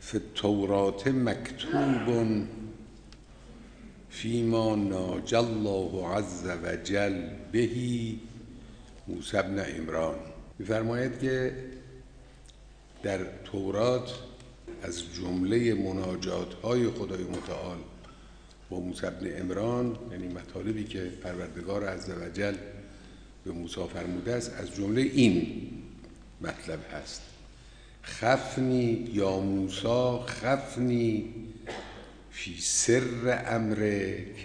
فی التوراة مکتوب فیما ناجی الله عز وجل به موسی بن عمران. می‌فرماید که در تورات از جمله مناجات‌های خدای متعال با موسی بن عمران، یعنی مطالبی که پروردگار عز وجل به موسی فرموده است، از جمله این مطلب هست: خفنی یا موسی خفنی فی سر امرک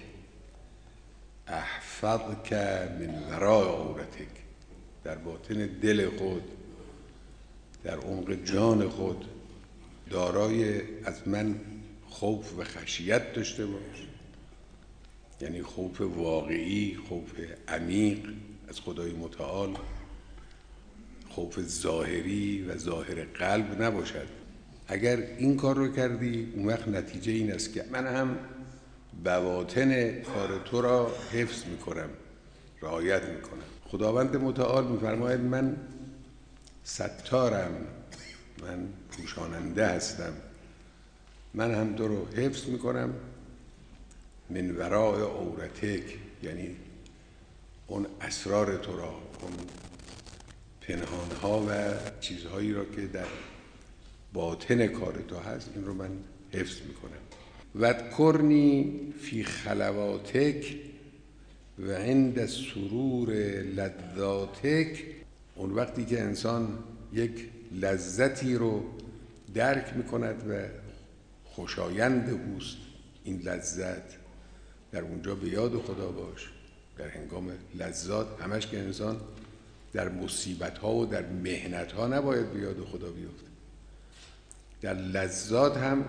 احفظک من وراء عورتک. در باطن دل خود، در عمق جان خود دارای از من خوف و خشیت داشته باش، یعنی خوف واقعی، خوف عمیق از خدای متعال، خوف ظاهری و ظاهر قلب نباشد. اگر این کار رو کردی، اون وقت نتیجه این است که من هم بواطن کار تو را حفظ میکنم، رعایت میکنم. خداوند متعال میفرماید من ستارم، من پوشاننده هستم، من هم تو رو حفظ میکنم. من وراء عورتک، یعنی اون اسرار تو را، اون پنهانها و چیزهایی را که در باطن کار تو هست، این رو من حفظ میکنم. واذکرنی فی خلواتک و عند سرور لذاتک. اون وقتی که انسان یک لذتی رو درک میکند و خوشایند اوست این لذت، در اونجا به یاد خدا باش. در هنگام لذات همش که انسان در مصیبت ها و در محنت ها نباید به یاد خدا بیفته. در لذات هم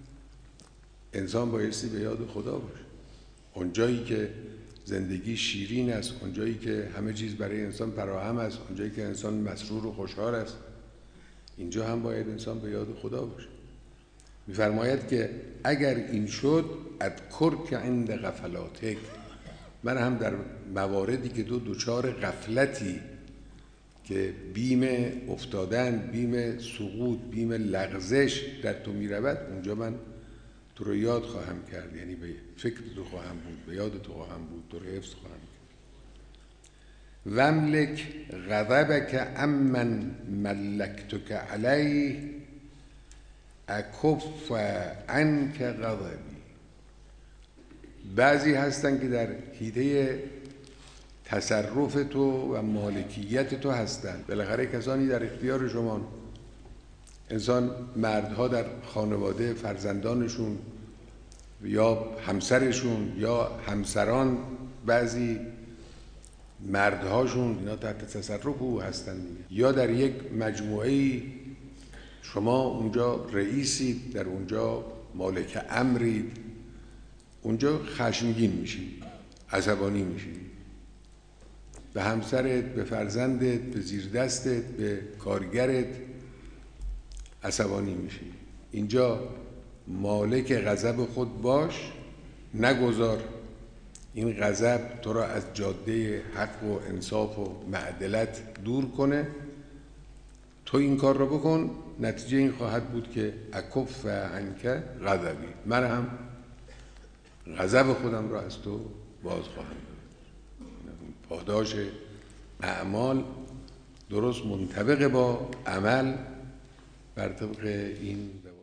انسان بایستی به یاد خدا باشه. اونجایی که زندگی شیرین است، اونجایی که همه چیز برای انسان فراهم است، اونجایی که انسان مسرور و خوشحال است، اینجا هم باید انسان به یاد خدا باشه. می‌فرماید که اگر این شد اذکرک عند غفلاتک، من هم در مواردی که تو دچار غفلتی، که بیم افتادن، بیم سقوط، بیم لغزش در تو میرود، اونجا من تو رو یاد خواهم کرد، یعنی به فکر تو خواهم بود، به یاد تو خواهم بود، تو رو حفظ خواهم کرد. واملک غضبک عمن ملکتک علیه اکف عنک غضبی. بعضی هستن که در حیطه تصرف تو و مالکیت تو هستن، بالاخره کسانی در اختیار شما. انسان، مردها در خانواده فرزندانشون یا همسرشون یا همسران، بعضی مردهاشون، اینا تحت تصرف او هستن. یا در یک مجموعه شما اونجا رئیسید، در اونجا مالک امرید، اونجا خشمگین میشی، عصبانی میشی، به همسرت، به فرزندت، به زیردستت، به کارگرت عصبانی میشی. اینجا مالک غضب خود باش، نگذار این غضب تو را از جاده حق و انصاف و معدلت دور کنه. تو این کار رو بکن، نتیجه این خواهد بود که اکف عنک غضبی، من هم غضب خودم را از تو باز خواهم داد. پاداش اعمال درست منطبق با عمل بر طبق این